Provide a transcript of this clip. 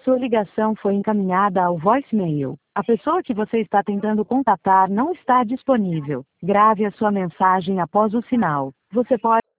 Sua ligação foi encaminhada ao voicemail. A pessoa que você está tentando contatar não está disponível. Grave a sua mensagem após o sinal. Você pode